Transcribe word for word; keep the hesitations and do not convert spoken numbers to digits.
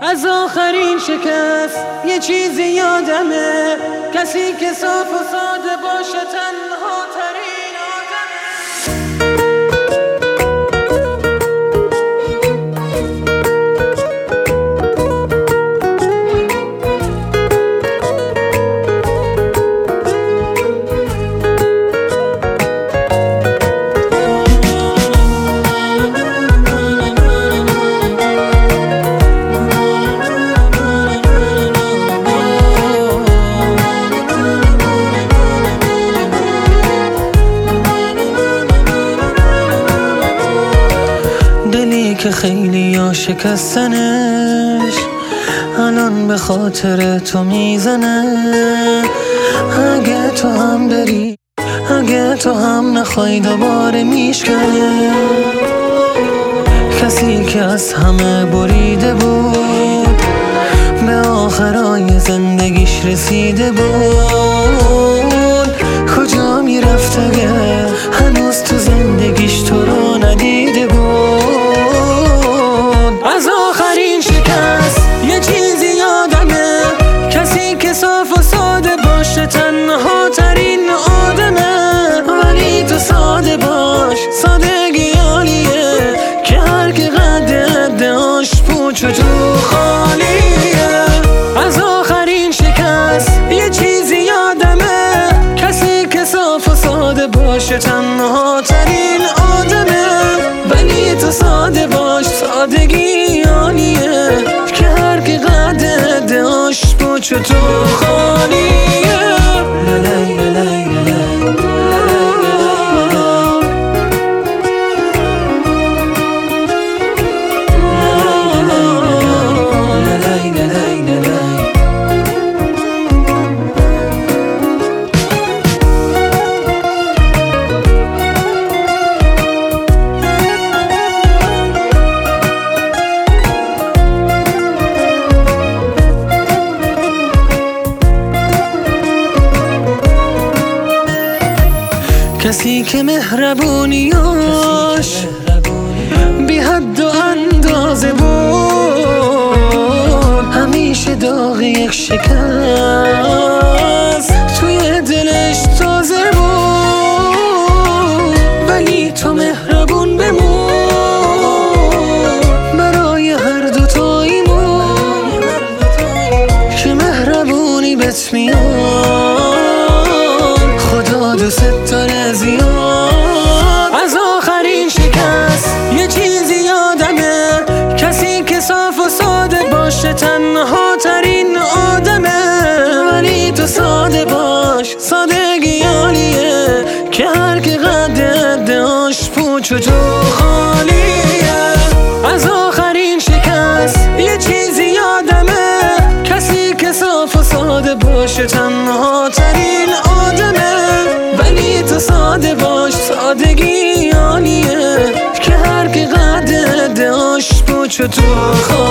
از آخرین شکست یه چیزی یادمه، کسی که صاف و ساده باشه تنها ترین آدمه. دلی که خیلی یا شکستنش الان به خاطر تو میزنه. اگه تو هم بری، اگه تو هم نخوای دوباره میشکنه. کسی که از همه بریده بود به آخرای زندگیش رسیده بود. کجا میرفت اگه هنوز تو زندگیش تو رو ندیده بود؟ از آخرین شکست یه چیزی یادمه، کسی که صاف و ساده باشه تنها ترین آدمه. ولی تو ساده باش، سادگی عالیه که هر که قد داش پوچ و تو خالیه. از آخرین شکست یه چیزی یادمه، کسی که صاف و ساده باشه تنها ترین آدمه. ولی تو ساده باش، سادگی عالیه که هر که قد داش پوچ و تو خالیه. لالای لالای کسی که مهربونیاش بی حد و اندازه بود، همیشه داغ یک شکست توی دلش تازه بود. ولی تو مهربون بمون برای هر دوتاییمون که مهربونی بهت میاد، خدا دوست داره زیاد. از آخرین شکست یه چیزی یادمه، کسی که صاف و ساده باشه تنها ترین آدمه. ولی تو ساده باش، سادگی عالیه که هر که قد داش پوچ و تو خالیه. از آخرین شکست یه چیزی یادمه، کسی که صاف و ساده باشه تنها ترین آدمه. ولی تو ساده باش، سادگی عالیه که هر که قد داش پوچ و تو